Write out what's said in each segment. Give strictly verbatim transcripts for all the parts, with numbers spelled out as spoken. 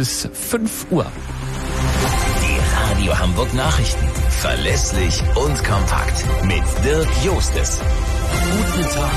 bis fünf Uhr. Die Radio Hamburg Nachrichten. Verlässlich und kompakt. Mit Dirk Jostes. Guten Tag.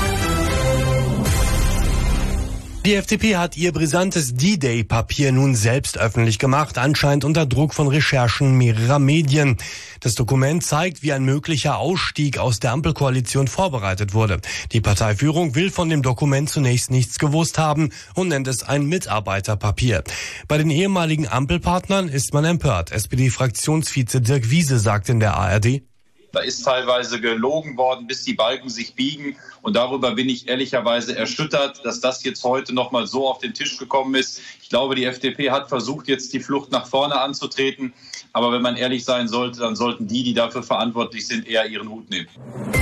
Die F D P hat ihr brisantes D-Day-Papier nun selbst öffentlich gemacht, anscheinend unter Druck von Recherchen mehrerer Medien. Das Dokument zeigt, wie ein möglicher Ausstieg aus der Ampelkoalition vorbereitet wurde. Die Parteiführung will von dem Dokument zunächst nichts gewusst haben und nennt es ein Mitarbeiterpapier. Bei den ehemaligen Ampelpartnern ist man empört. S P D-Fraktionsvize Dirk Wiese sagt in der A R D: Da ist teilweise gelogen worden, bis die Balken sich biegen. Und darüber bin ich ehrlicherweise erschüttert, dass das jetzt heute noch mal so auf den Tisch gekommen ist. Ich glaube, die F D P hat versucht, jetzt die Flucht nach vorne anzutreten. Aber wenn man ehrlich sein sollte, dann sollten die, die dafür verantwortlich sind, eher ihren Hut nehmen.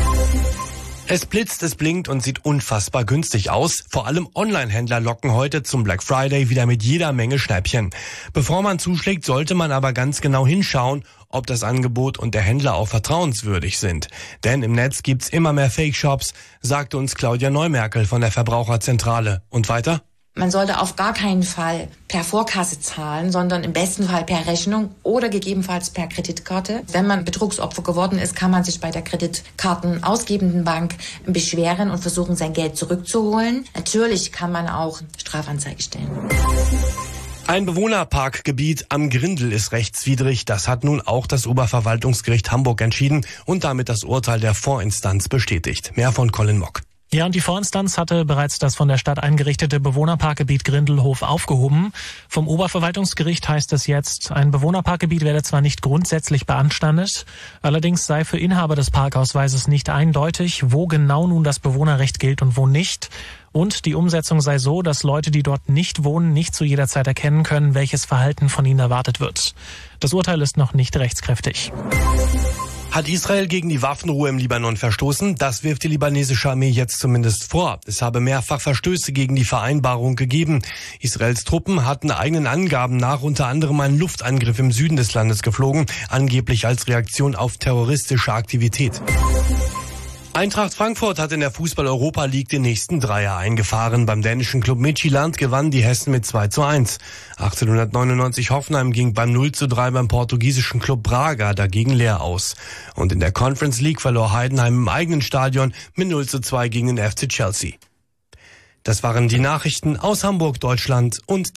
Es blitzt, es blinkt und sieht unfassbar günstig aus. Vor allem Online-Händler locken heute zum Black Friday wieder mit jeder Menge Schnäppchen. Bevor man zuschlägt, sollte man aber ganz genau hinschauen, ob das Angebot und der Händler auch vertrauenswürdig sind. Denn im Netz gibt's immer mehr Fake-Shops, sagte uns Claudia Neumerkel von der Verbraucherzentrale. Und weiter? Man sollte auf gar keinen Fall per Vorkasse zahlen, sondern im besten Fall per Rechnung oder gegebenenfalls per Kreditkarte. Wenn man Betrugsopfer geworden ist, kann man sich bei der kreditkartenausgebenden Bank beschweren und versuchen, sein Geld zurückzuholen. Natürlich kann man auch Strafanzeige stellen. Ein Bewohnerparkgebiet am Grindel ist rechtswidrig. Das hat nun auch das Oberverwaltungsgericht Hamburg entschieden und damit das Urteil der Vorinstanz bestätigt. Mehr von Colin Mock. Ja, und die Vorinstanz hatte bereits das von der Stadt eingerichtete Bewohnerparkgebiet Grindelhof aufgehoben. Vom Oberverwaltungsgericht heißt es jetzt, ein Bewohnerparkgebiet werde zwar nicht grundsätzlich beanstandet, allerdings sei für Inhaber des Parkausweises nicht eindeutig, wo genau nun das Bewohnerrecht gilt und wo nicht. Und die Umsetzung sei so, dass Leute, die dort nicht wohnen, nicht zu jeder Zeit erkennen können, welches Verhalten von ihnen erwartet wird. Das Urteil ist noch nicht rechtskräftig. Hat Israel gegen die Waffenruhe im Libanon verstoßen? Das wirft die libanesische Armee jetzt zumindest vor. Es habe mehrfach Verstöße gegen die Vereinbarung gegeben. Israels Truppen hatten eigenen Angaben nach unter anderem einen Luftangriff im Süden des Landes geflogen, angeblich als Reaktion auf terroristische Aktivität. Eintracht Frankfurt hat in der Fußball-Europa League den nächsten Dreier eingefahren. Beim dänischen Club Midtjylland gewannen die Hessen mit zwei zu eins. achtzehnhundertneunundneunzig Hoffenheim ging beim null zu drei beim portugiesischen Club Braga dagegen leer aus. Und in der Conference League verlor Heidenheim im eigenen Stadion mit null zu zwei gegen den F C Chelsea. Das waren die Nachrichten aus Hamburg, Deutschland und